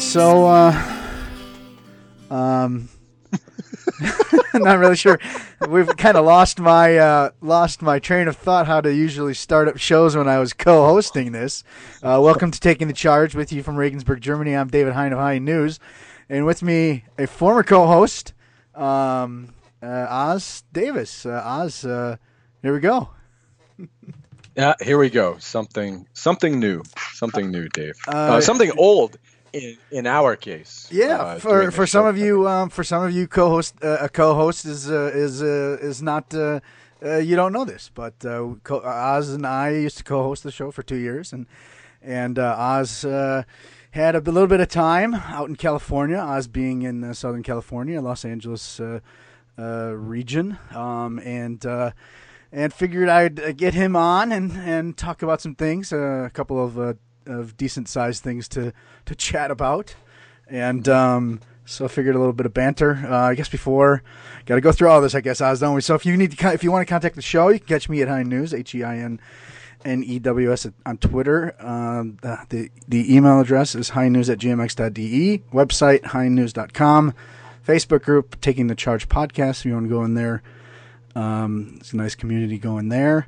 So, not really sure. We've kind of lost my train of thought how to usually start up shows when I was co-hosting this. Welcome to Taking the Charge with you from Regensburg, Germany. I'm David Hein of Hein News, and with me a former co-host, Oz Davis. Oz, here we go. Yeah, here we go. Something new, Dave. Something old in our case. Yeah, for some of you, co-host a co-host is not. You don't know this, but Oz and I used to co-host the show for 2 years, and Oz had a little bit of time out in California. Oz being in Southern California, Los Angeles region, and figured I'd get him on and talk about some things, a couple of decent-sized things to chat about. And so I figured a little bit of banter. I guess before, got to go through all this, I guess, Oz, don't we? So if you want to contact the show, you can catch me at Hein News, HEINNEWS on Twitter. The email address is heinnews@gmx.de, website heinnews.com, Facebook group Taking the Charge Podcast if you want to go in there. It's a nice community going there.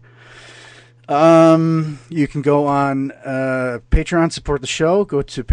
You can go on Patreon, support the show. Go to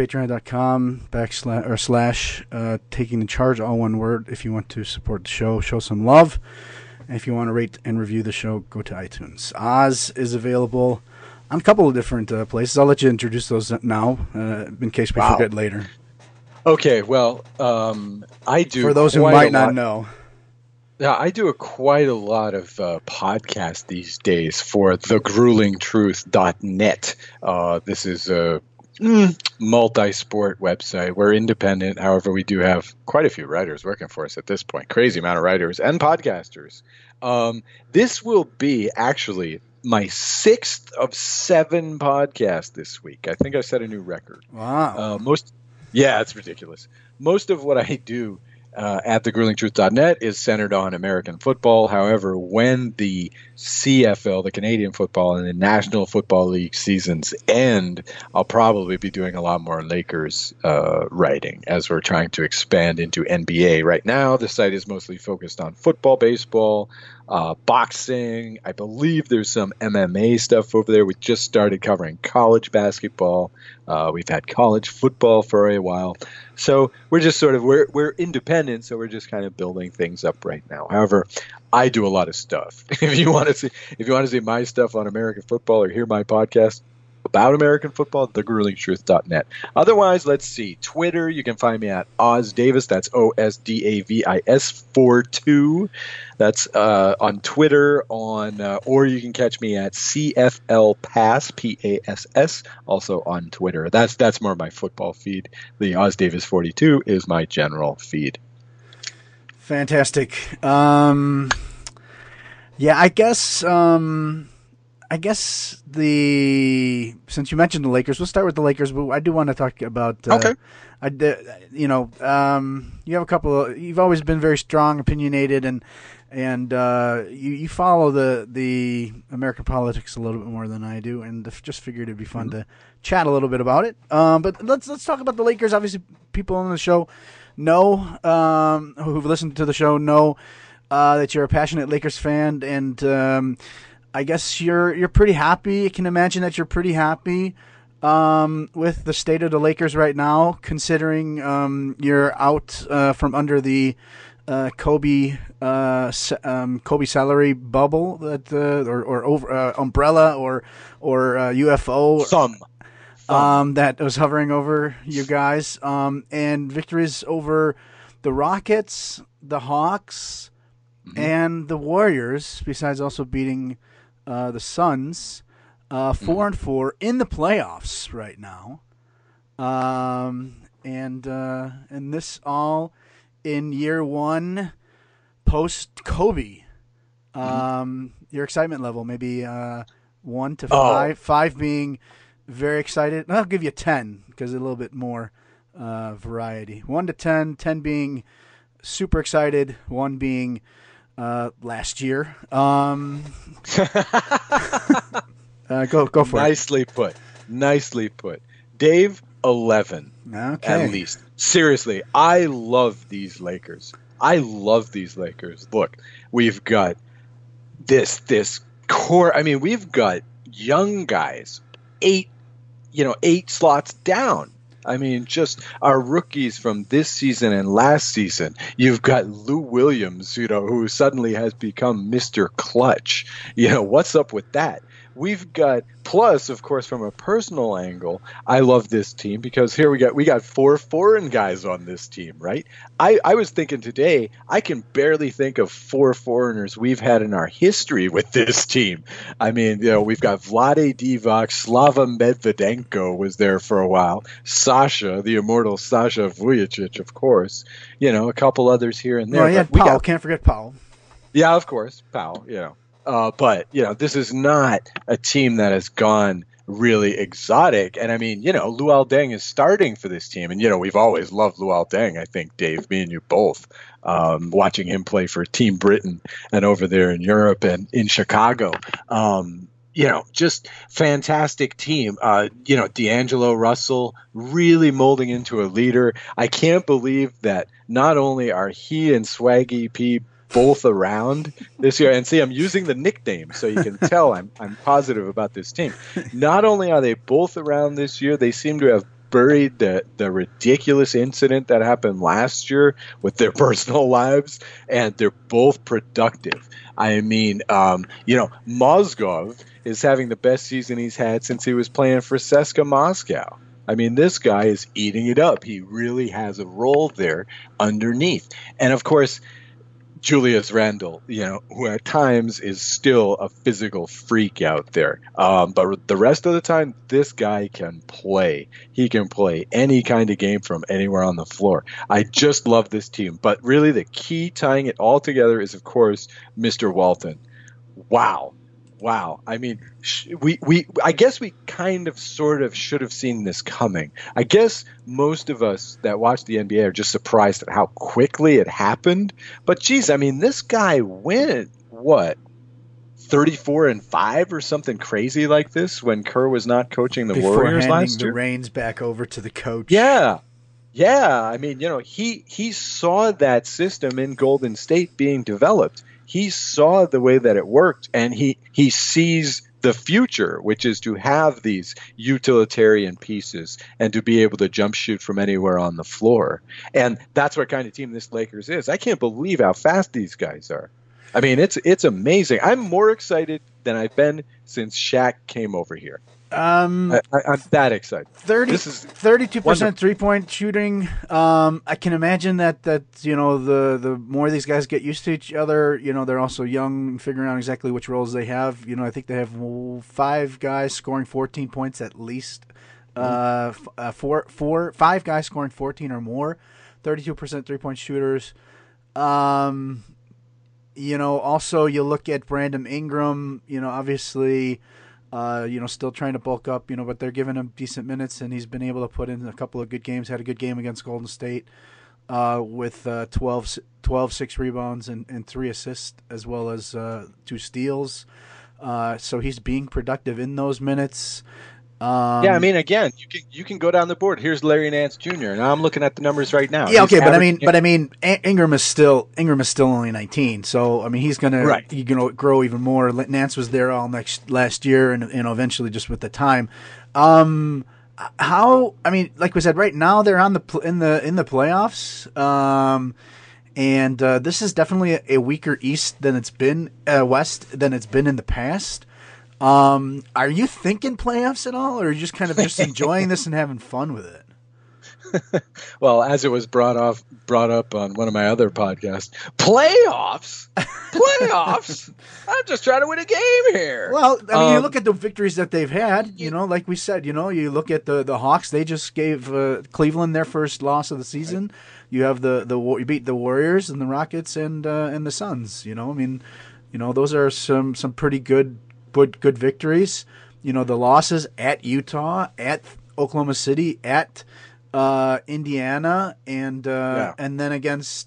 patreon.com/ Taking the Charge, all one word, if you want to support the show, show some love. And if you want to rate and review the show, go to iTunes. Oz is available on a couple of different places. I'll let you introduce those now, in case we forget later. Okay, well, I do. For those who might not know. Yeah, I do quite a lot of podcasts these days for thegruelingtruth.net. This is a multi-sport website. We're independent. However, we do have quite a few writers working for us at this point. Crazy amount of writers and podcasters. This will be actually my 6th of 7 podcasts this week. I think I set a new record. Wow. Yeah, it's ridiculous. Most of what I do at thegruelingtruth.net is centered on American football. However, when the CFL, the Canadian Football, and the National Football League seasons end, I'll probably be doing a lot more Lakers writing as we're trying to expand into NBA. Right now, the site is mostly focused on football, baseball, boxing. I believe there's some MMA stuff over there. We just started covering college basketball. We've had college football for a while. So we're just we're independent, so we're just kind of building things up right now. However, I do a lot of stuff. If you want to see my stuff on American football or hear my podcast about American football, thegruelingtruth.net. Otherwise, let's see. Twitter, you can find me at Oz Davis. That's OSDAVIS 42. That's on Twitter. Or you can catch me at CFL Pass, PASS, also on Twitter. That's more my football feed. The Oz Davis 42 is my general feed. Fantastic. Yeah, I guess since you mentioned the Lakers, we'll start with the Lakers. But I do want to talk about. Okay. You have a couple of. You've always been very strong, opinionated, and you follow the American politics a little bit more than I do, and just figured it'd be fun to chat a little bit about it. But let's talk about the Lakers. Obviously, people on the show know, who've listened to the show know that you're a passionate Lakers fan, and I guess you're pretty happy. I can imagine that you're pretty happy with the state of the Lakers right now, considering you're out from under the Kobe salary bubble that or over umbrella or UFO that was hovering over you guys, and victories over the Rockets, the Hawks, and the Warriors, besides also beating the Suns, 4-4 in the playoffs right now, and this all in year one post Kobe. Your excitement level, maybe 1 to 5, 5 being very excited. I'll give you 10 because a little bit more variety. 1 to 10, 10 being super excited, 1 being last year. Go for Nicely it. put. Nicely put. Dave, 11 Okay. at least. Seriously, I love these Lakers. I love these Lakers. Look, we've got this core. I mean, we've got young guys, eight slots down. I mean, just our rookies from this season and last season. You've got Lou Williams, who suddenly has become Mr. Clutch. What's up with that? We've got, plus, of course, from a personal angle, I love this team because here we got 4 foreign guys on this team, right? I was thinking today, I can barely think of 4 foreigners we've had in our history with this team. I mean, we've got Vlade Divac, Slava Medvedenko was there for a while, Sasha, the immortal Sasha Vujacic, of course, a couple others here and there. Well, yeah, Powell. Can't forget Powell. Yeah, of course, Powell, but, this is not a team that has gone really exotic. And, I mean, Luol Deng is starting for this team. And, we've always loved Luol Deng, I think, Dave, me and you both, watching him play for Team Britain and over there in Europe and in Chicago. Just fantastic team. D'Angelo Russell really molding into a leader. I can't believe that not only are he and Swaggy P both around this year, and see, I'm using the nickname so you can tell I'm positive about this team. Not only are they both around this year, they seem to have buried the ridiculous incident that happened last year with their personal lives, and they're both productive. I mean, Mozgov is having the best season he's had since he was playing for CSKA Moscow. I mean, this guy is eating it up. He really has a role there underneath. And, of course, Julius Randle, who at times is still a physical freak out there. But the rest of the time, this guy can play. He can play any kind of game from anywhere on the floor. I just love this team. But really the key tying it all together is, of course, Mr. Walton. Wow. I mean, I guess we kind of sort of should have seen this coming. I guess most of us that watch the NBA are just surprised at how quickly it happened. But geez, I mean, this guy went, 34-5 or something crazy like this when Kerr was not coaching the Warriors last year? The reins back over to the coach. Yeah. I mean, he saw that system in Golden State being developed. He saw the way that it worked, and he sees the future, which is to have these utilitarian pieces and to be able to jump shoot from anywhere on the floor. And that's what kind of team this Lakers is. I can't believe how fast these guys are. I mean, it's amazing. I'm more excited than I've been since Shaq came over here. I'm that excited. 32% 3-point shooting. I can imagine that the more these guys get used to each other, they're also young and figuring out exactly which roles they have. I think they have 5 guys scoring 14 points at least. 5 guys scoring 14 or more. 32% 3-point shooters. Also you look at Brandon Ingram. Obviously. Still trying to bulk up, but they're giving him decent minutes, and he's been able to put in a couple of good games. Had a good game against Golden State with 12, 6 rebounds and 3 assists, as well as 2 steals. So he's being productive in those minutes. I mean, again, you can go down the board. Here's Larry Nance Jr. and I'm looking at the numbers right now. Yeah, okay, but I mean, Ingram is still only 19, so I mean, he's gonna grow even more. Nance was there all last year, and eventually just with the time. Like we said, right now they're in the playoffs. And this is definitely a weaker East than it's been West than it's been in the past. Are you thinking playoffs at all, or are you just kind of enjoying this and having fun with it? Well, as it was brought up on one of my other podcasts, playoffs. I'm just trying to win a game here. Well, I mean, you look at the victories that they've had. Like we said, you look at the Hawks. They just gave Cleveland their first loss of the season. Right. You have you beat the Warriors and the Rockets and the Suns. I mean, those are some pretty good victories. The losses at Utah, at Oklahoma City, at Indiana, and then against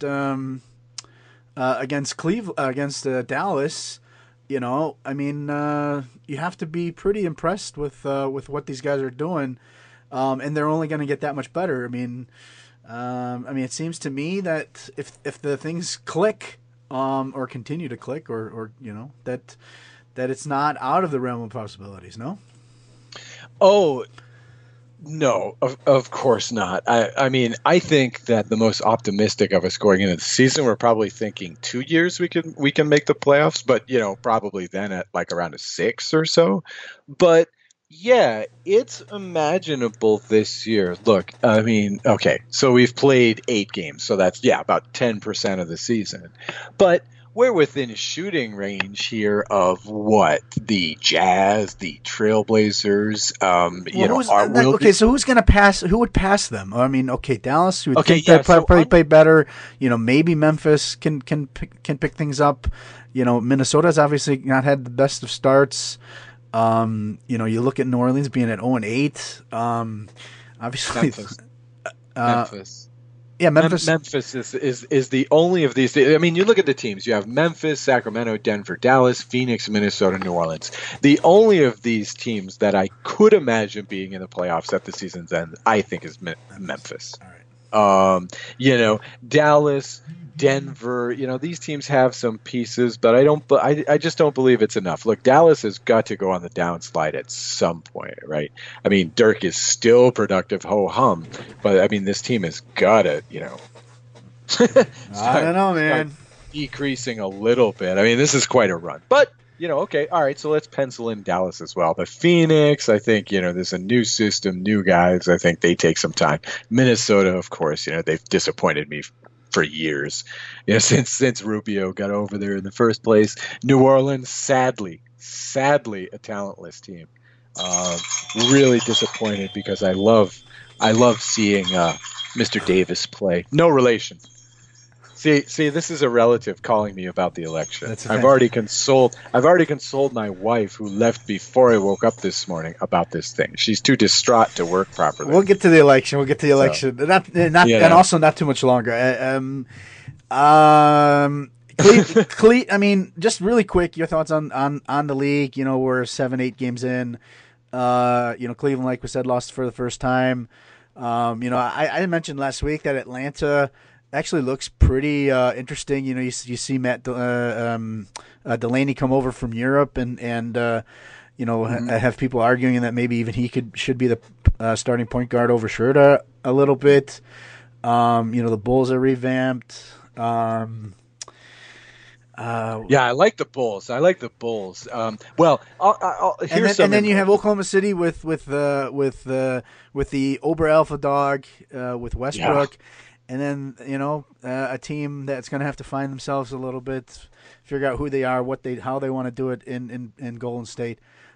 Cleveland, against Dallas. I mean, you have to be pretty impressed with what these guys are doing. and they're only going to get that much better. It seems to me that if the things click, or continue to click, or that it's not out of the realm of possibilities. No. Oh, no, of course not. I think that the most optimistic of us going into the season, we're probably thinking 2 years we can make the playoffs, but probably then at like around a 6 or so. But yeah, it's imaginable this year. Look, okay, so we've played 8 games, so that's about 10% of the season, but we're within shooting range here of what the Jazz, the Trailblazers. So who's going to pass? Who would pass them? Dallas. You would think probably play better. Maybe Memphis can pick things up. Minnesota's obviously not had the best of starts. You look at New Orleans being at 0-8. Obviously, Memphis. Yeah, Memphis. Memphis is the only of these. You look at the teams. You have Memphis, Sacramento, Denver, Dallas, Phoenix, Minnesota, New Orleans. The only of these teams that I could imagine being in the playoffs at the season's end, I think, is Memphis. All right. Dallas, Denver. These teams have some pieces, but I just don't believe it's enough. Look, Dallas has got to go on the downslide at some point, right? Dirk is still productive, ho hum, but this team has got to, I don't know, man. Decreasing a little bit. This is quite a run, but. Okay, all right, so let's pencil in Dallas as well. But Phoenix, I think, there's a new system, new guys. I think they take some time. Minnesota, of course, they've disappointed me for years, since Rubio got over there in the first place. New Orleans, sadly, a talentless team. Really disappointed because I love seeing Mr. Davis play. No relation. See, this is a relative calling me about the election. I've already consoled my wife, who left before I woke up this morning, about this thing. She's too distraught to work properly. We'll get to the election. And also not too much longer. Just really quick, your thoughts on the league. We're 7-8 games in. Cleveland, like we said, lost for the first time. I mentioned last week that Atlanta actually looks pretty interesting. You see Matt Delaney come over from Europe and have people arguing that maybe even he should be the starting point guard over Schroeder a little bit. The Bulls are revamped. I like the Bulls. And then you have Oklahoma City with the Ober Alpha dog with Westbrook. Yeah. And then, a team that's going to have to find themselves a little bit, figure out who they are, how they want to do it in Golden State.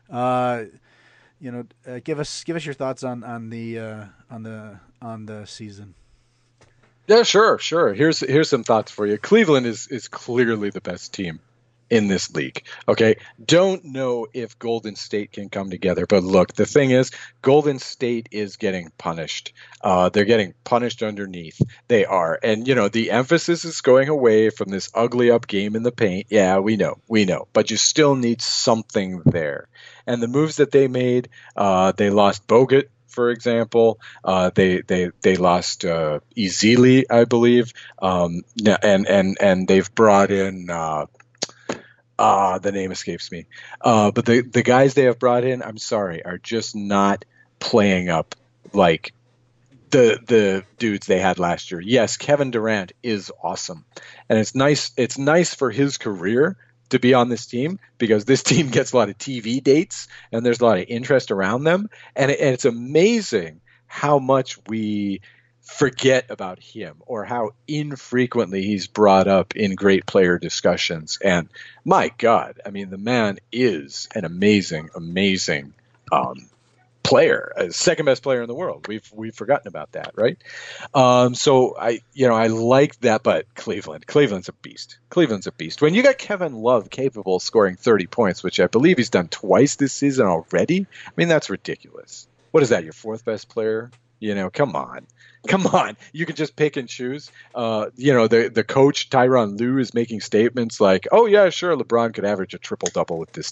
Give us your thoughts on the season. Yeah, sure. Here's some thoughts for you. Cleveland is clearly the best team in this league. Okay. Don't know if Golden State can come together, but look, the thing is, Golden State is getting punished. They're getting punished underneath. They are. And, the emphasis is going away from this ugly up game in the paint. Yeah, we know, but you still need something there. And the moves that they made, they lost Bogut, for example. They lost Ezeli, I believe. And they've brought in, the name escapes me. But the guys they have brought in, I'm sorry, are just not playing up like the dudes they had last year. Yes, Kevin Durant is awesome. And it's nice for his career to be on this team, because this team gets a lot of TV dates and there's a lot of interest around them. And it's amazing how much we forget about him, or how infrequently he's brought up in great player discussions. And my God, the man is an amazing player, second best player in the world. We've forgotten about that, right? So I like that, but Cleveland's a beast. When you got Kevin Love capable of scoring 30 points, which I believe he's done twice this season already, that's ridiculous. What is that, your fourth best player? Come on. You can just pick and choose. The coach, Tyronn Lue, is making statements like, oh, yeah, sure, LeBron could average a triple-double with this team.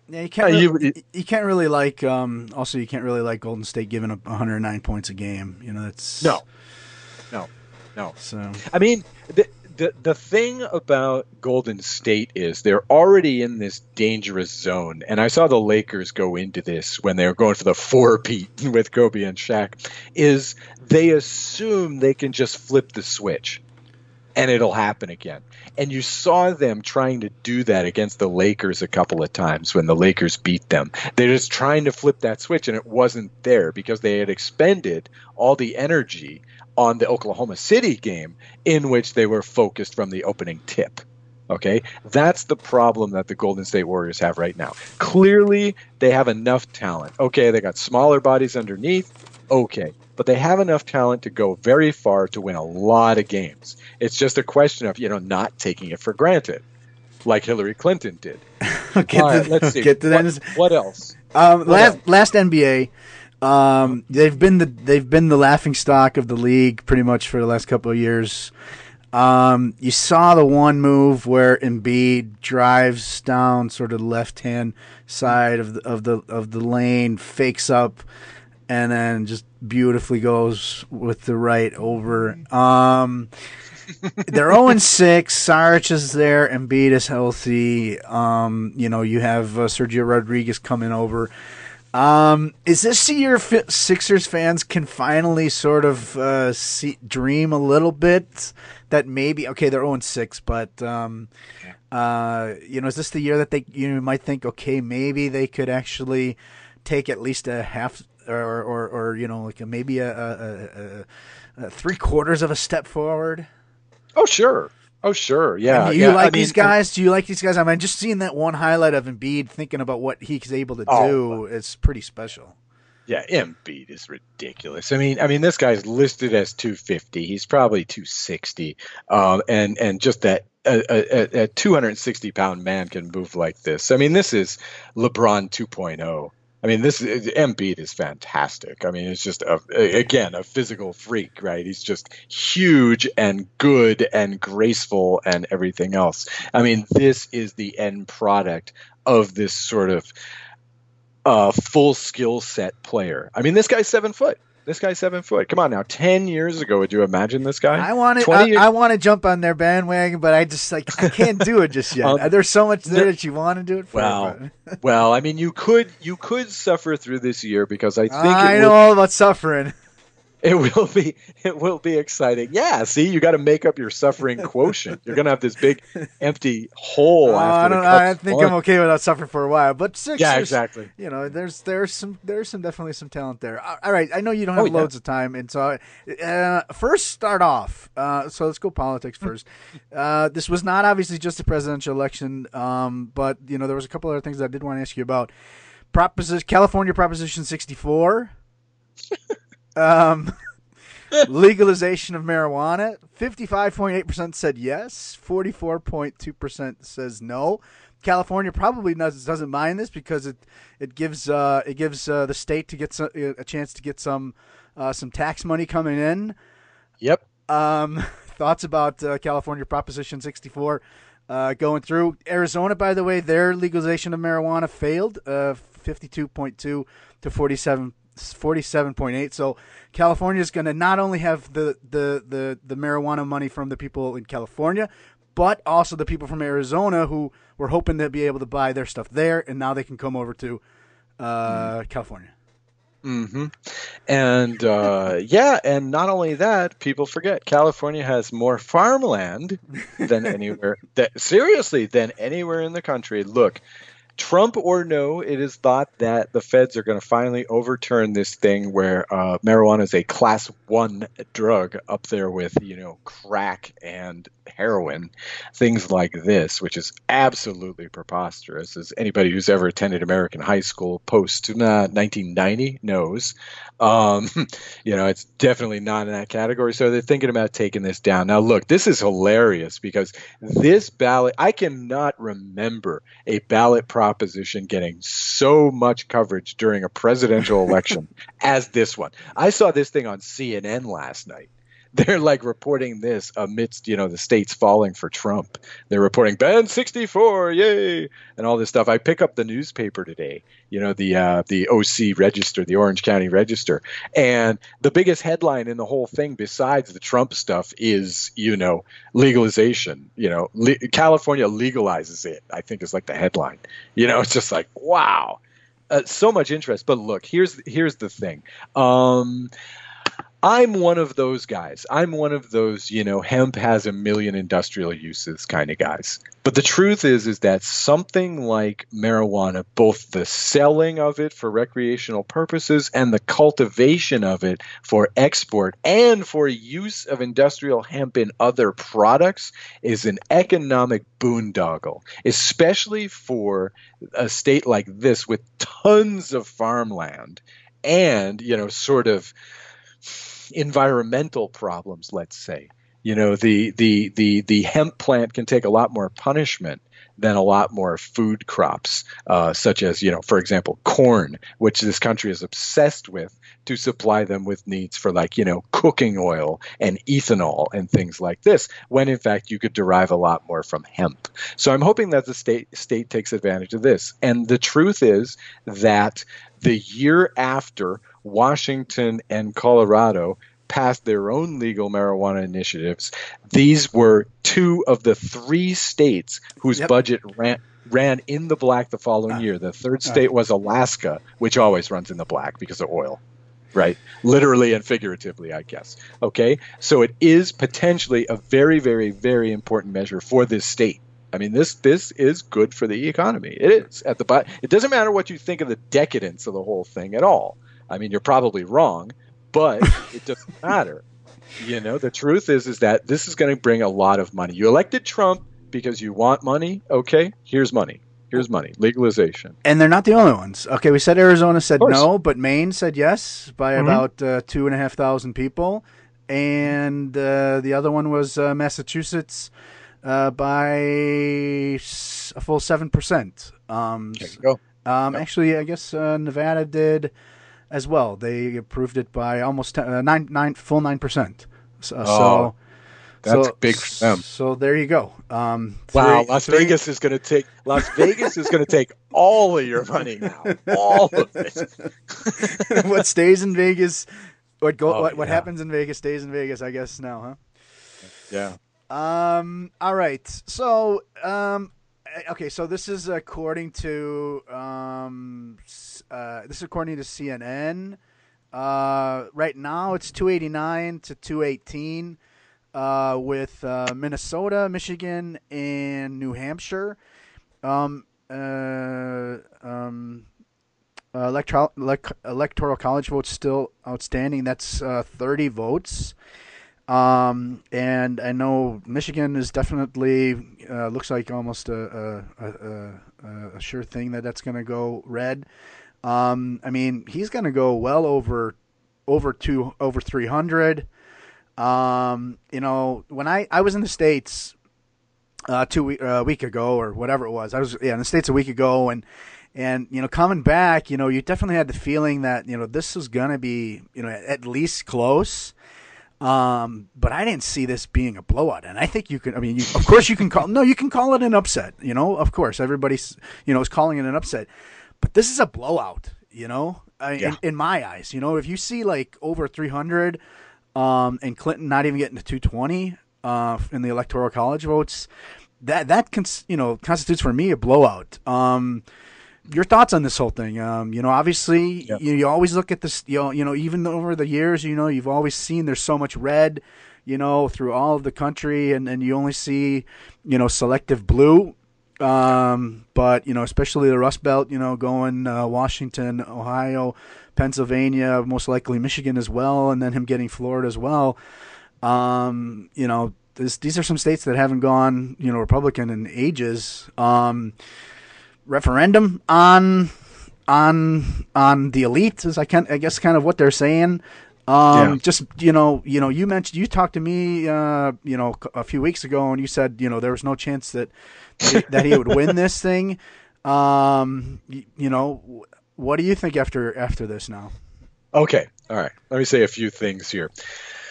Yeah, You, you can't really like also you can't really like Golden State giving up 109 points a game. That's no, no, no. so. I mean, the thing about Golden State is they're already in this dangerous zone, and I saw the Lakers go into this when they were going for the four-peat with Kobe and Shaq. Is they assume they can just flip the switch and it'll happen again. And you saw them trying to do that against the Lakers a couple of times when the Lakers beat them. They're just trying to flip that switch, and it wasn't there because they had expended all the energy on the Oklahoma City game in which they were focused from the opening tip. Okay, that's the problem that the Golden State Warriors have right now. Clearly, they have enough talent. Okay, they got smaller bodies underneath. Okay, but they have enough talent to go very far to win a lot of games. It's just a question of, not taking it for granted, like Hillary Clinton did. All right, let's see. Get to that. What else? Last NBA, they've been the laughing stock of the league pretty much for the last couple of years. You saw the one move where Embiid drives down sort of the left hand side of the lane, fakes up, and then just beautifully goes with the right over. They're 0-6. Saric is there. Embiid is healthy. You have Sergio Rodriguez coming over. Is this the year Sixers fans can finally sort of dream a little bit that maybe, okay, they're 0-6, but is this the year that they might think, okay, maybe they could actually take at least a half or maybe a 3/4 of a step forward? Oh sure, yeah. Do you like these guys? Do you like these guys? I mean, just seeing that one highlight of Embiid, thinking about what he's able to do, it's pretty special. Yeah, Embiid is ridiculous. I mean, this guy's listed as 250. He's probably 260, and just that a 260-pound man can move like this. I mean, this is LeBron 2.0. I mean, Embiid is fantastic. I mean, it's just a physical freak, right? He's just huge and good and graceful and everything else. I mean, this is the end product of this sort of full skill set player. I mean, this guy's 7 foot. Come on now. 10 years ago, would you imagine this guy? I want to jump on their bandwagon, but I can't do it just yet. There's so much there that you want to do it for. Well, I mean, you could suffer through this year because I think I know all about suffering. It will be exciting. Yeah, see, you got to make up your suffering quotient. You're gonna have this big empty hole after I think I'm okay without suffering for a while, but Sixers, yeah, exactly. There's definitely some talent there. All right, I know you don't have loads of time, and so first start off. So let's go politics first. This was not obviously just a presidential election, but there was a couple other things I did want to ask you about. California Proposition 64. Legalization of marijuana. 55.8% said yes. 44.2% says no. California probably doesn't mind this because it gives the state to get a chance to get some tax money coming in. Yep. Thoughts about California Proposition 64 going through? Arizona, by the way, their legalization of marijuana failed. 52.2 to 47.8. So California is going to not only have the marijuana money from the people in California, but also the people from Arizona who were hoping to be able to buy their stuff there, and now they can come over to California. Mm-hmm. And and not only that, people forget California has more farmland than anywhere. Than anywhere in the country. Look. Trump or no, it is thought that the feds are going to finally overturn this thing where marijuana is a class 1 drug up there with, crack and heroin, things like this, which is absolutely preposterous, as anybody who's ever attended American high school post 1990 knows. It's definitely not in that category. So they're thinking about taking this down. Now, look, this is hilarious because this ballot, I cannot remember a ballot proposition getting so much coverage during a presidential election as this one. I saw this thing on CNN last night. they're like reporting this amidst, the states falling for Trump. They're reporting ban 64, yay, and all this stuff. I pick up the newspaper today, the OC Register, the Orange County Register, and the biggest headline in the whole thing, besides the Trump stuff, is legalization. California legalizes it, I think, is like the headline. It's just like, wow, so much interest. But look, here's the thing. I'm one of those guys. I'm one of those, hemp has a million industrial uses kind of guys. But the truth is that something like marijuana, both the selling of it for recreational purposes and the cultivation of it for export and for use of industrial hemp in other products, is an economic boondoggle, especially for a state like this with tons of farmland and, sort of environmental problems, let's say. The hemp plant can take a lot more punishment than a lot more food crops, such as, for example, corn, which this country is obsessed with to supply them with needs for cooking oil and ethanol and things like this, when in fact you could derive a lot more from hemp. So I'm hoping that the state takes advantage of this. And the truth is that the year after Washington and Colorado passed their own legal marijuana initiatives, these were two of the three states whose budget ran in the black the following year. The third state was Alaska, which always runs in the black because of oil, right? Literally and figuratively, I guess. Okay, so it is potentially a very, very, very important measure for this state. I mean, this is good for the economy. It is at the bottom. It doesn't matter what you think of the decadence of the whole thing at all. I mean, you're probably wrong, but it doesn't matter. The truth is that this is going to bring a lot of money. You elected Trump because you want money. Okay, here's money. Here's money. Legalization. And they're not the only ones. Okay, we said Arizona said no, but Maine said yes by about 2,500 people. And the other one was Massachusetts by a full 7%. There you go. Actually, I guess Nevada did as well. They approved it by almost 9%. That's big for them. So there you go. Las Vegas is going to take all of your money now. All of it. What stays in Vegas? What happens in Vegas stays in Vegas, I guess now, huh? Yeah. All right. So, okay. So this is according to CNN. Right now it's 289 to 218 with Minnesota, Michigan, and New Hampshire. Electoral college votes still outstanding. That's 30 votes. And I know Michigan is definitely looks like almost a sure thing that's going to go red. I mean, he's going to go well over 300. When I was in the States a week ago or whatever it was, I was in the States a week ago, and coming back, you definitely had the feeling that this is going to be at least close. But I didn't see this being a blowout, and I think you can. I mean, of course, you can call it an upset. Of course, everybody's is calling it an upset, but this is a blowout. In my eyes, if you see like over 300, and Clinton not even getting to 220 in the electoral college votes, that constitutes for me a blowout. Your thoughts on this whole thing? Obviously, you always look at this. Even over the years, you've always seen there's so much red, through all of the country, and you only see, selective blue. But especially the Rust Belt, going Washington, Ohio, Pennsylvania, most likely Michigan as well, and then him getting Florida as well. These are some states that haven't gone, Republican in ages. Referendum on the elite is I guess kind of what they're saying. Just you mentioned, you talked to me a few weeks ago, and you said there was no chance that he would win this thing. What do you think after this now? Okay, all right. Let me say a few things here.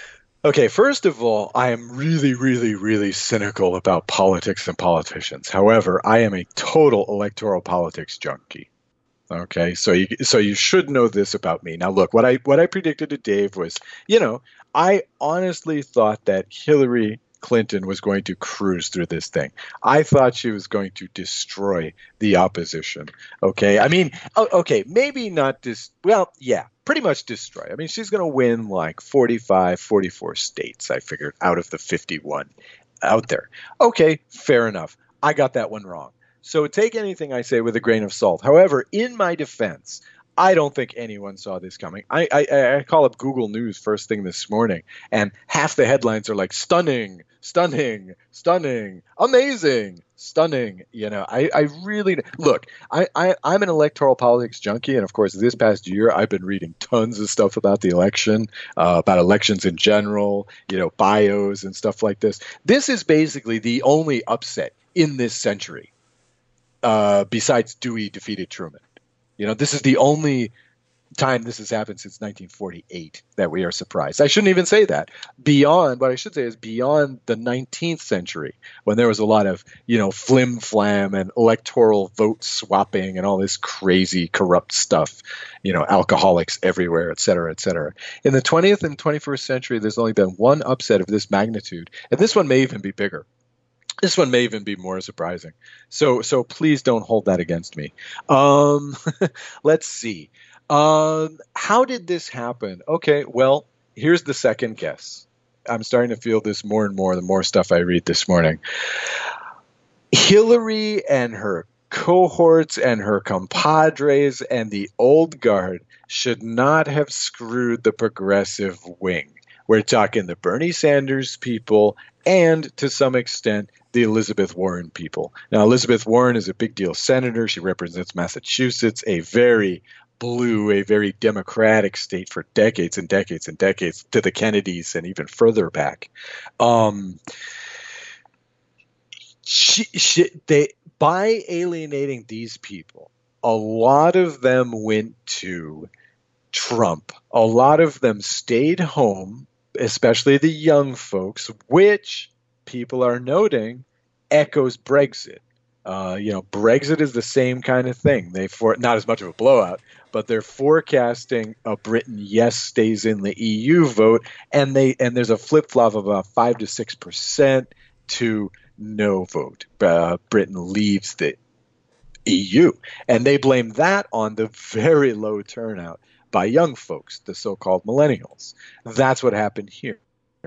Okay, first of all, I am really, really, really cynical about politics and politicians. However, I am a total electoral politics junkie. Okay, so you should know this about me. Now, look, what I predicted to Dave was, you know, I honestly thought that Hillary Clinton was going to cruise through this thing. I thought she was going to destroy the opposition. Okay, I mean, okay, maybe not well, yeah, pretty much destroy. I mean, she's going to win like 45, 44 states, I figured, out of the 51 out there. Okay, fair enough. I got that one wrong. So take anything I say with a grain of salt. However, in my defense, I don't think anyone saw this coming. I call up Google News first thing this morning, and half the headlines are like stunning, stunning, stunning, amazing, stunning. I really look. I'm an electoral politics junkie, and of course, this past year I've been reading tons of stuff about the election, about elections in general. Bios and stuff like this. This is basically the only upset in this century. Besides Dewey defeated Truman. This is the only time this has happened since 1948 that we are surprised. I shouldn't even say that. What I should say is beyond the 19th century, when there was a lot of, flim flam and electoral vote swapping and all this crazy corrupt stuff, alcoholics everywhere, et cetera, et cetera. In the 20th and 21st century, there's only been one upset of this magnitude, and this one may even be bigger. This one may even be more surprising. So please don't hold that against me. Let's see. How did this happen? Okay, well, here's the second guess. I'm starting to feel this more and more the more stuff I read this morning. Hillary and her cohorts and her compadres and the old guard should not have screwed the progressive wing. We're talking the Bernie Sanders people and, to some extent, the Elizabeth Warren people. Now, Elizabeth Warren is a big deal senator. She represents Massachusetts, a very blue, a very democratic state for decades and decades and decades, to the Kennedys and even further back. By alienating these people, a lot of them went to Trump. A lot of them stayed home, especially the young folks, which people are noting echoes Brexit. Brexit is the same kind of thing. Not as much of a blowout, but they're forecasting a Britain yes stays in the EU vote, and there's a flip flop of about 5 to 6% to no vote. Britain leaves the EU, and they blame that on the very low turnout by young folks, the so-called millennials. That's what happened here.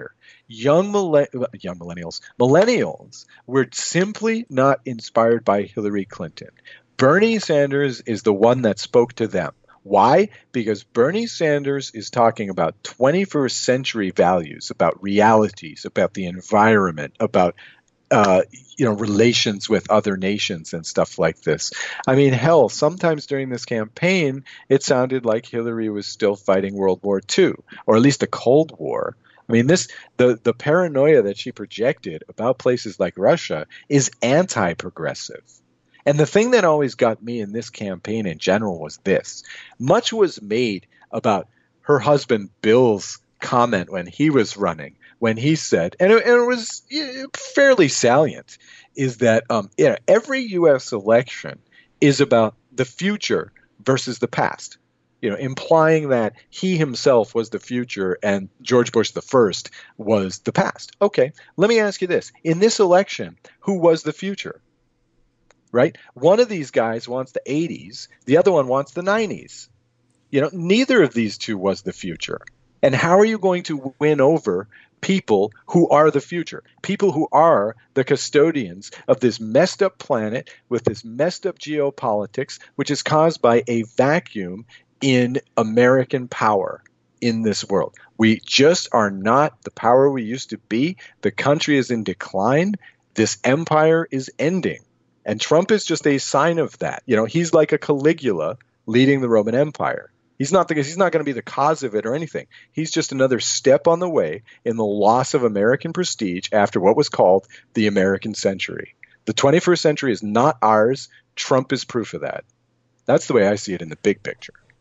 Millennials were simply not inspired by Hillary Clinton. Bernie Sanders is the one that spoke to them. Why? Because Bernie Sanders is talking about 21st century values, about realities, about the environment, about relations with other nations and stuff like this. I mean, hell, sometimes during this campaign, it sounded like Hillary was still fighting World War II, or at least the Cold War. I mean, the paranoia that she projected about places like Russia is anti-progressive. And the thing that always got me in this campaign in general was this. Much was made about her husband Bill's comment when he was running, when he said, and it was fairly salient, is that every U.S. election is about the future versus the past. Implying that he himself was the future and George Bush the first was the past. Okay, let me ask you this. In this election, who was the future? Right? One of these guys wants the 80s. The other one wants the 90s. Neither of these two was the future. And how are you going to win over people who are the future, people who are the custodians of this messed up planet with this messed up geopolitics, which is caused by a vacuum in American power in this world? We just are not the power we used to be. The country is in decline. This empire is ending. And Trump is just a sign of that. He's like a Caligula leading the Roman Empire. He's not going to be the cause of it or anything. He's just another step on the way in the loss of American prestige after what was called the American century. The 21st century is not ours. Trump is proof of that. That's the way I see it in the big picture.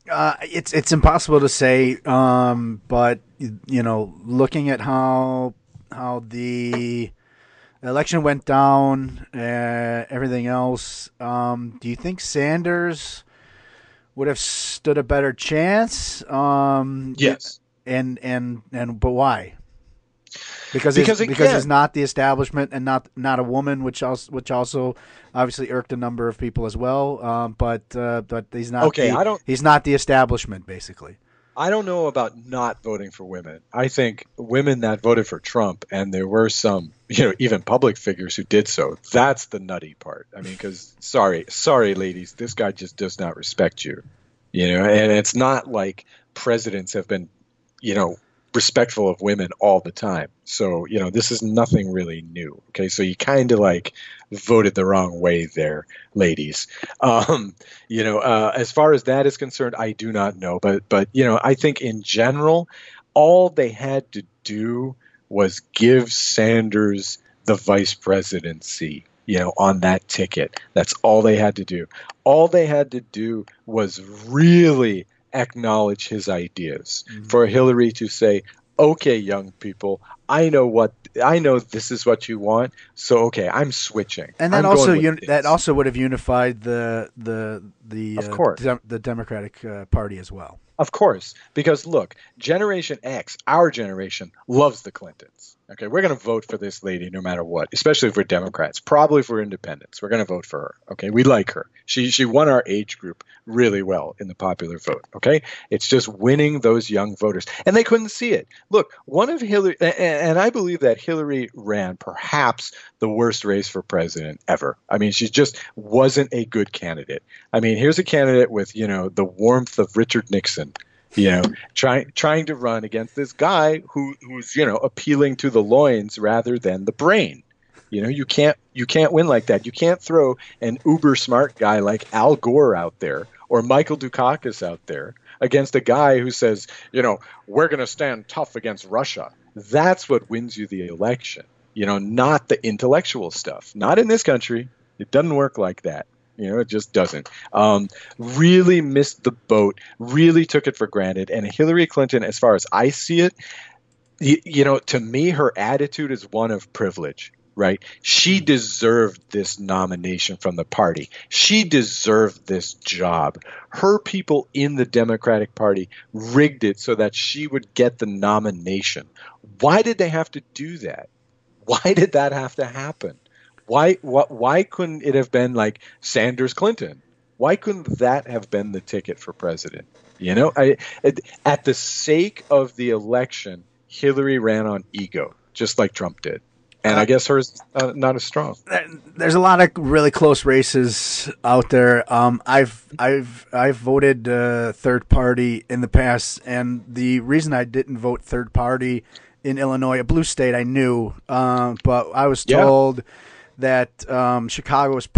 It's impossible to say, but looking at how the election went down, everything else, do you think Sanders would have stood a better chance? Yes. But why? Because he's not the establishment and not a woman, which also obviously irked a number of people as well. But he's not he's not the establishment, basically. I don't know about not voting for women. I think women that voted for Trump, and there were some, even public figures who did so. That's the nutty part. I mean, because sorry, ladies, this guy just does not respect you. And it's not like presidents have been, respectful of women all the time. So, this is nothing really new. Okay. So you kind of voted the wrong way there, ladies. As far as that is concerned, I do not know. But, I think in general, all they had to do was give Sanders the vice presidency, on that ticket. That's all they had to do. All they had to do was really acknowledge his ideas. Mm-hmm. For Hillary to say, okay, young people, I know this is what you want. So, okay, I'm switching. And that also would have unified the of course. The Democratic Party as well. Of course, because look, Generation X, our generation, loves the Clintons. Okay, we're going to vote for this lady no matter what, especially if we're Democrats. Probably if we're independents, we're going to vote for her. Okay, we like her. She won our age group really well in the popular vote. Okay, it's just winning those young voters, and they couldn't see it. Look, one of Hillary, and I believe that Hillary ran perhaps the worst race for president ever. I mean, she just wasn't a good candidate. I mean, here's a candidate with the warmth of Richard Nixon. Trying to run against this guy who's appealing to the loins rather than the brain. You can't win like that. You can't throw an uber smart guy like Al Gore out there or Michael Dukakis out there against a guy who says, we're going to stand tough against Russia. That's what wins you the election. Not the intellectual stuff. Not in this country. It doesn't work like that. It just doesn't. Really missed the boat, really took it for granted. And Hillary Clinton, as far as I see it, to me, her attitude is one of privilege, right? She deserved this nomination from the party. She deserved this job. Her people in the Democratic Party rigged it so that she would get the nomination. Why did they have to do that? Why did that have to happen? Why couldn't it have been like Sanders Clinton? Why couldn't that have been the ticket for president? At the sake of the election, Hillary ran on ego, just like Trump did. And I guess hers not as strong. There's a lot of really close races out there. I've voted third party in the past, and the reason I didn't vote third party in Illinois, a blue state, I knew, but I was told that Chicago's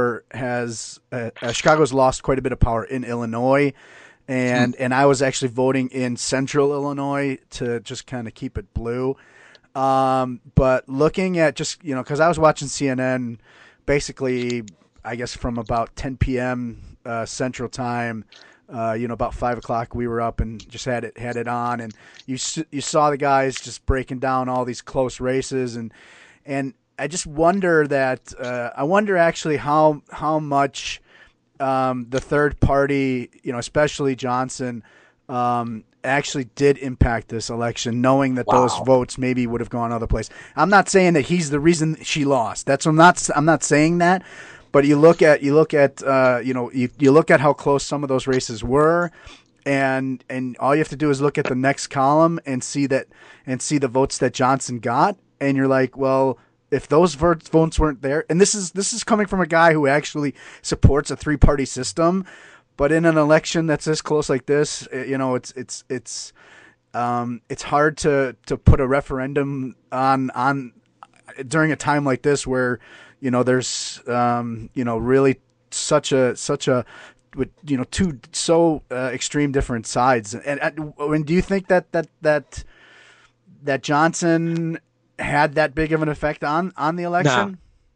lost quite a bit of power in Illinois, and I was actually voting in central Illinois to just kind of keep it blue. But looking at because I was watching CNN basically, I guess from about 10 p.m. Central Time, about 5 o'clock we were up and just had it on, and you saw the guys just breaking down all these close races, and I just wonder I wonder actually how much the third party, especially Johnson, actually did impact this election, knowing that those votes maybe would have gone other place. I'm not saying that he's the reason she lost. I'm not saying that. But you look at you look at how close some of those races were, and all you have to do is look at the next column and see the votes that Johnson got, and you're like, well, if those votes weren't there, and this is coming from a guy who actually supports a three-party system, but in an election that's this close like this, it's hard to put a referendum on during a time like this where there's really such a two so extreme different sides. And do you think that Johnson had that big of an effect on the election?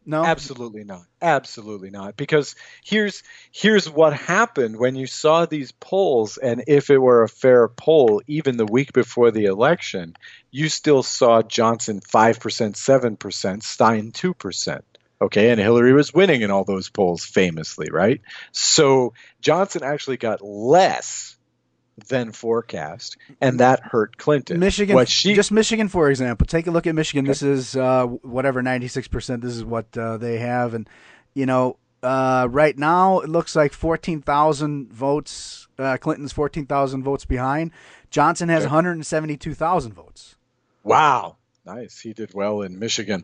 No. Absolutely not. Absolutely not. Because here's what happened when you saw these polls, and if it were a fair poll, even the week before the election, you still saw Johnson 5%, 7%, Stein 2%. Okay, and Hillary was winning in all those polls famously, right? So Johnson actually got less than forecast, and that hurt Clinton. Michigan, just Michigan, for example. Take a look at Michigan. Okay. This is whatever 96%. This is what they have, and right now it looks like 14,000 votes. Clinton's 14,000 votes behind. Johnson has 172,000 votes. Wow, nice. He did well in Michigan.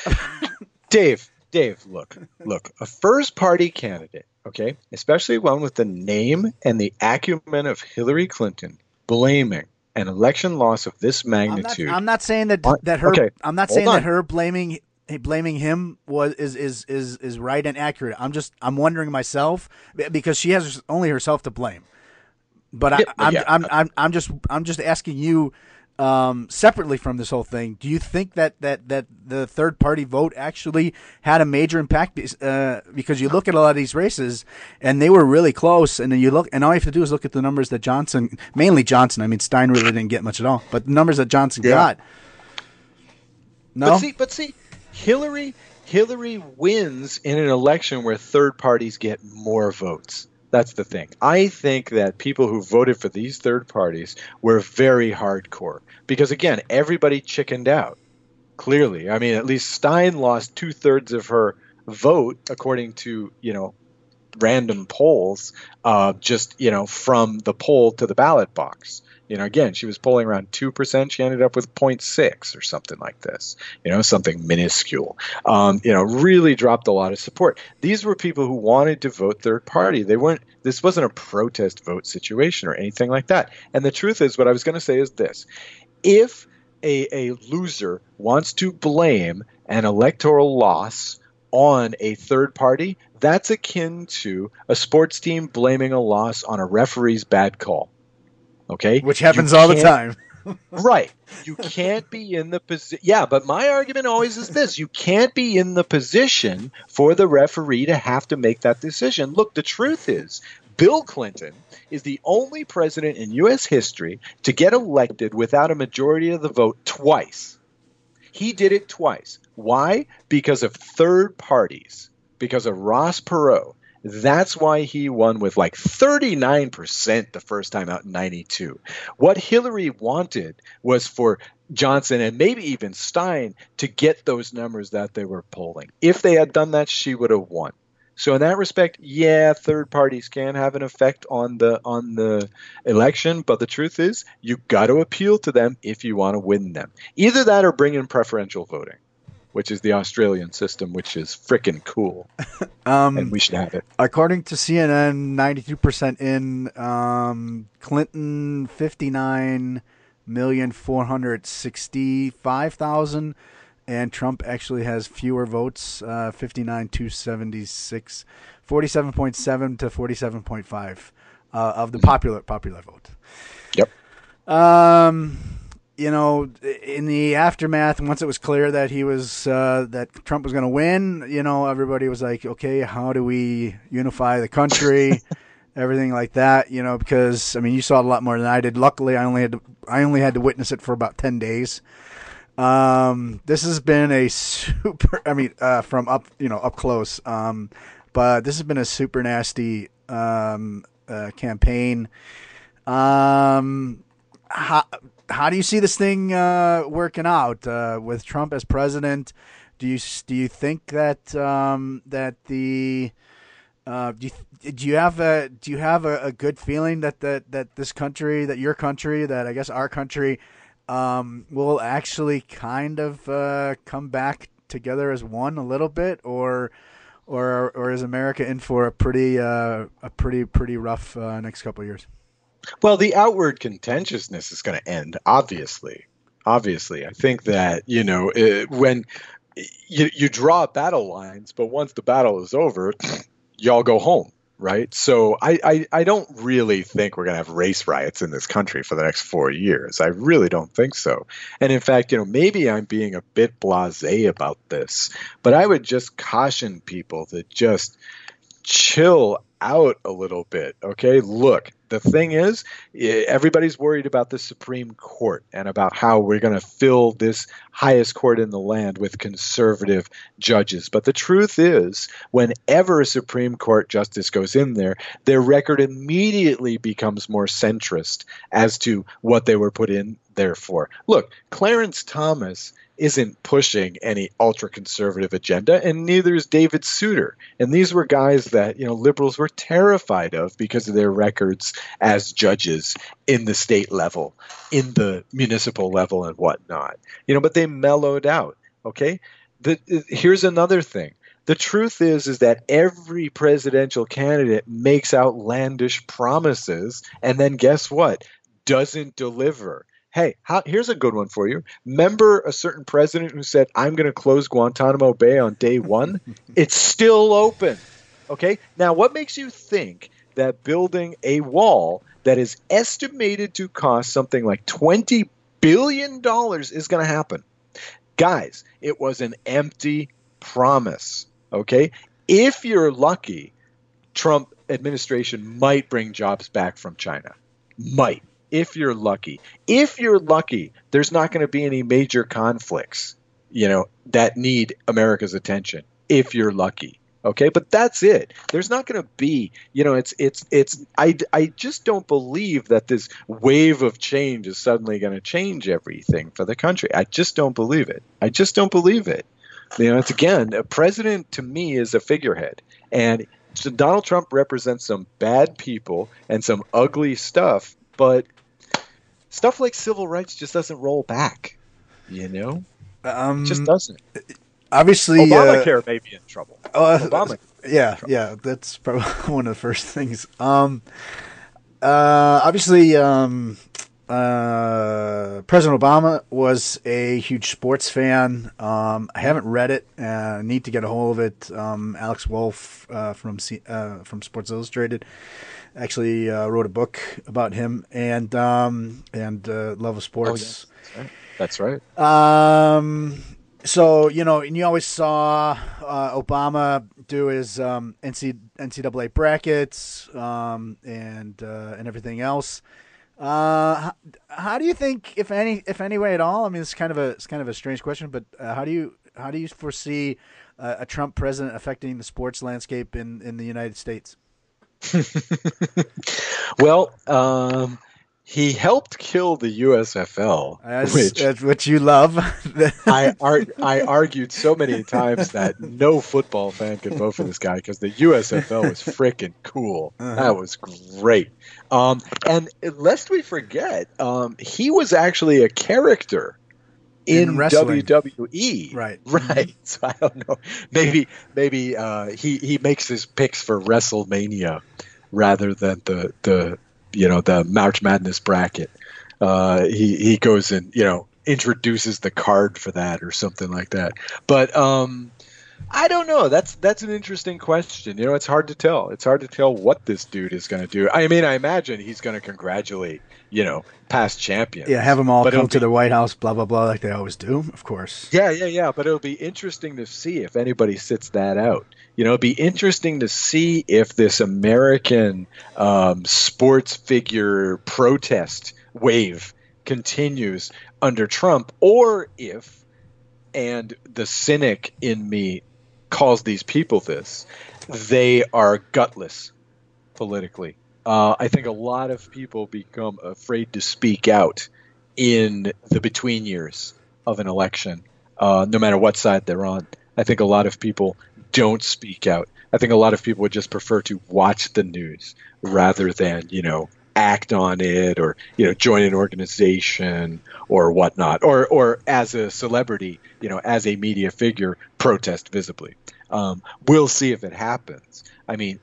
Dave, look, a first party candidate, okay, especially one with the name and the acumen of Hillary Clinton, blaming an election loss of this magnitude. I'm not saying that her. Okay, I'm not saying that her blaming him is right and accurate. I'm wondering myself, because she has only herself to blame. But I'm just asking you. Separately from this whole thing, do you think that the third party vote actually had a major impact? Because you look at a lot of these races and they were really close, and then you look, and all you have to do is look at the numbers that mainly Johnson. I mean, Stein really didn't get much at all, but the numbers that Johnson got. No, but see, Hillary wins in an election where third parties get more votes. That's the thing. I think that people who voted for these third parties were very hardcore because, again, everybody chickened out, clearly. I mean, at least Stein lost 2/3 of her vote, according to, random polls, just, from the poll to the ballot box. Again, she was polling around 2%. She ended up with 0.6 or something like this, something minuscule, really dropped a lot of support. These were people who wanted to vote third party. This wasn't a protest vote situation or anything like that. And the truth is, what I was going to say is this. If a loser wants to blame an electoral loss on a third party, that's akin to a sports team blaming a loss on a referee's bad call. Okay, which happens all the time. Right. You can't be in the position. Yeah, but my argument always is this. You can't be in the position for the referee to have to make that decision. Look, the truth is, Bill Clinton is the only president in U.S. history to get elected without a majority of the vote twice. He did it twice. Why? Because of third parties, because of Ross Perot. That's why he won with like 39% the first time out in 92. What Hillary wanted was for Johnson and maybe even Stein to get those numbers that they were polling. If they had done that, she would have won. So in that respect, yeah, third parties can have an effect on the election, but the truth is you got to appeal to them if you want to win them. Either that or bring in preferential voting, which is the Australian system, which is frickin' cool. And we should have it. According to CNN, 92% in, Clinton 59,465,000, and Trump actually has fewer votes, 59,276, 47.7 to 47.5 of the popular vote. Yep. In the aftermath, once it was clear that that Trump was going to win, everybody was like, okay, how do we unify the country, everything like that, because, I mean, you saw a lot more than I did. Luckily, I only had to witness it for about 10 days. This has been a super, from up close, but this has been a super nasty campaign. How do you see this thing working out with Trump as president? Do you think that do you have a good feeling that this country, that your country, that I guess our country will actually kind of come back together as one a little bit, or is America in for a pretty rough next couple of years? Well, the outward contentiousness is going to end, obviously. I think that, when you draw battle lines, but once the battle is over, y'all go home, right? So I don't really think we're going to have race riots in this country for the next 4 years. I really don't think so. And in fact, maybe I'm being a bit blasé about this, but I would just caution people to just chill out a little bit. Okay. Look, the thing is, everybody's worried about the Supreme Court and about how we're going to fill this highest court in the land with conservative judges. But the truth is, whenever a Supreme Court justice goes in there, their record immediately becomes more centrist as to what they were put in there for. Look, Clarence Thomas isn't pushing any ultra-conservative agenda, and neither is David Souter. And these were guys that, liberals were terrified of because of their records as judges in the state level, in the municipal level and whatnot. But they mellowed out, okay? Here's another thing. The truth is that every presidential candidate makes outlandish promises, and then guess what? Doesn't deliver. Hey, here's a good one for you. Remember a certain president who said, I'm going to close Guantanamo Bay on day one? It's still open. Okay? Now, what makes you think that building a wall that is estimated to cost something like $20 billion is going to happen? Guys, it was an empty promise. Okay? If you're lucky, Trump administration might bring jobs back from China. Might. If you're lucky. If you're lucky, there's not going to be any major conflicts, that need America's attention. If you're lucky. Okay, but that's it. There's not going to be, I just don't believe that this wave of change is suddenly going to change everything for the country. I just don't believe it. It's again, a president to me is a figurehead. And so Donald Trump represents some bad people and some ugly stuff, but stuff like civil rights just doesn't roll back, It just doesn't. Obviously, Obamacare may be in trouble. Yeah, that's probably one of the first things. Obviously, President Obama was a huge sports fan. I haven't read it. Need to get a hold of it. Alex Wolff from Sports Illustrated actually wrote a book about him and love of sports. Oh, yeah. That's right. So, and you always saw Obama do his NCAA brackets and everything else. How do you think, if any way at all? I mean, it's kind of a strange question, but how do you foresee a Trump president affecting the sports landscape in the United States? Well, he helped kill the USFL, which you love. I argued so many times that no football fan could vote for this guy because the USFL was freaking cool. Uh-huh. That was great. And lest we forget, he was actually a character in WWE. Right. So I don't know. Maybe he makes his picks for WrestleMania rather than the March Madness bracket. He goes and introduces the card for that or something like that. But I don't know. That's an interesting question. It's hard to tell. It's hard to tell what this dude is going to do. I mean, I imagine he's going to congratulate past champions. Yeah, have them all come to the White House, blah blah blah, like they always do, of course. Yeah. But it'll be interesting to see if anybody sits that out. It'll be interesting to see if this American sports figure protest wave continues under Trump, or if, and the cynic in me calls these people this, they are gutless politically. I think a lot of people become afraid to speak out in the between years of an election, no matter what side they're on. I think a lot of people don't speak out. I think a lot of people would just prefer to watch the news rather than, act on it or, join an organization or whatnot, or as a celebrity, as a media figure, protest visibly. We'll see if it happens. I mean,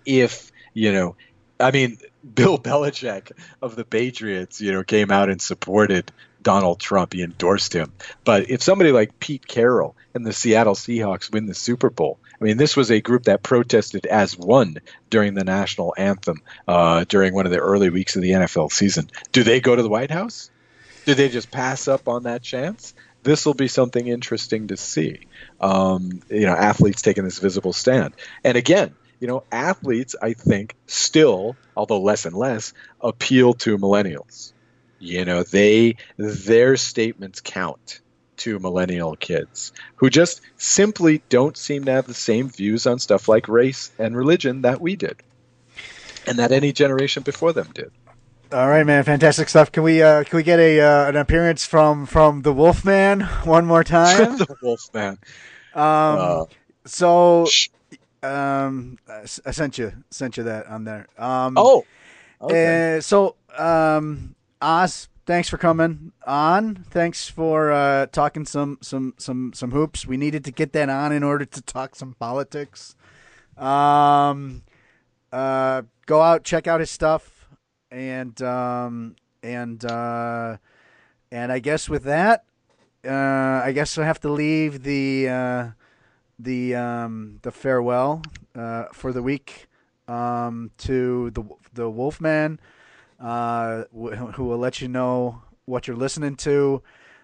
Bill Belichick of the Patriots, came out and supported Donald Trump. He endorsed him. But if somebody like Pete Carroll and the Seattle Seahawks win the Super Bowl, I mean, this was a group that protested as one during the national anthem during one of the early weeks of the NFL season. Do they go to the White House? Do they just pass up on that chance? This will be something interesting to see. Athletes taking this visible stand. And again, athletes, I think, still, although less and less, appeal to millennials. Their statements count to millennial kids who just simply don't seem to have the same views on stuff like race and religion that we did, and that any generation before them did. All right, man, fantastic stuff. Can we get an appearance from the Wolfman one more time? The Wolfman. I sent you that on there. Okay. Oz, thanks for coming on. Thanks for talking some hoops. We needed to get that on in order to talk some politics. Go out, check out his stuff, and I guess with that, I guess I have to leave the farewell for the week to the Wolfman. Who will let you know what you're listening to.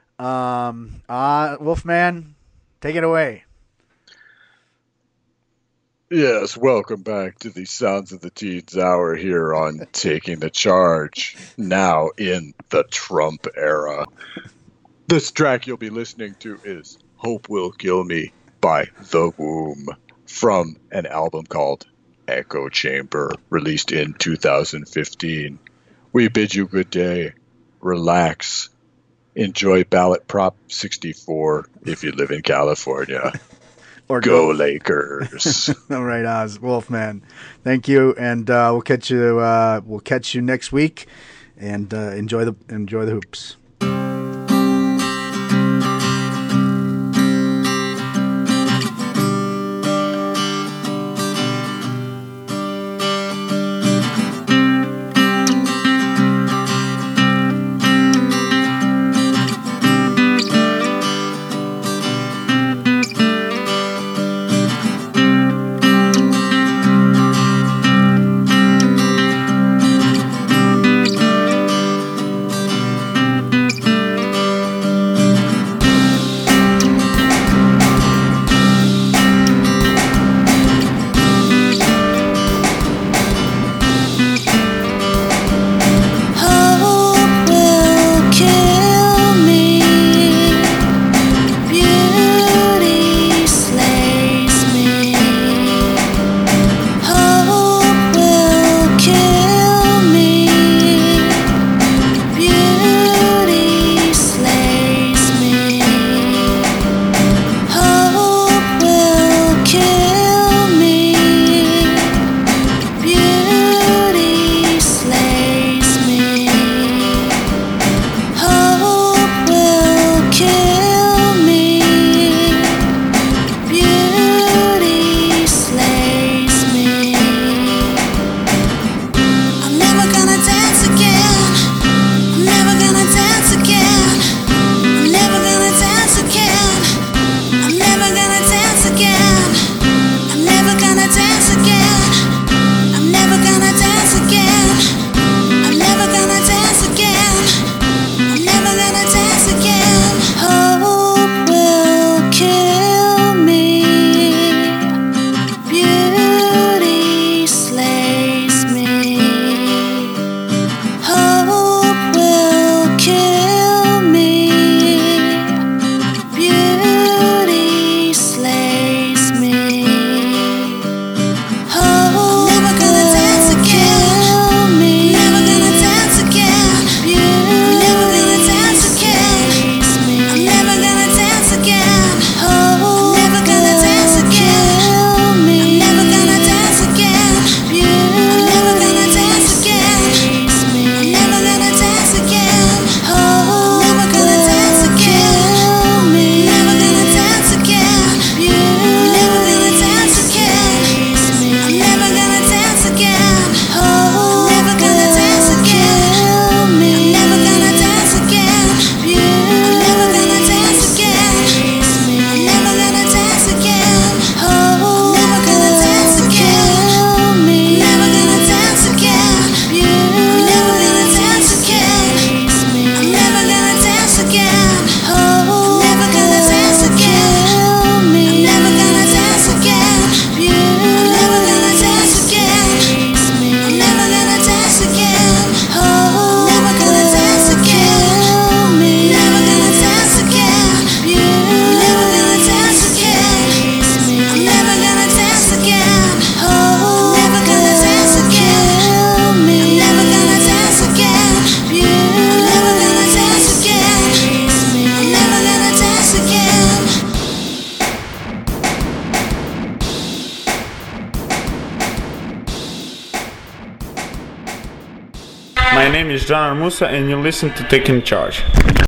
Wolfman, take it away. Yes, welcome back to the Sounds of the Teens Hour here on Taking the Charge, now in the Trump era. This track you'll be listening to is Hope Will Kill Me by The Womb, from an album called Echo Chamber, released in 2015. We bid you good day, relax, enjoy ballot Prop 64 if you live in California. Or go Lakers. All right, Oz, Wolfman, thank you, and we'll catch you next week, and enjoy the hoops. is John Armusa, and you listen to Taking Charge.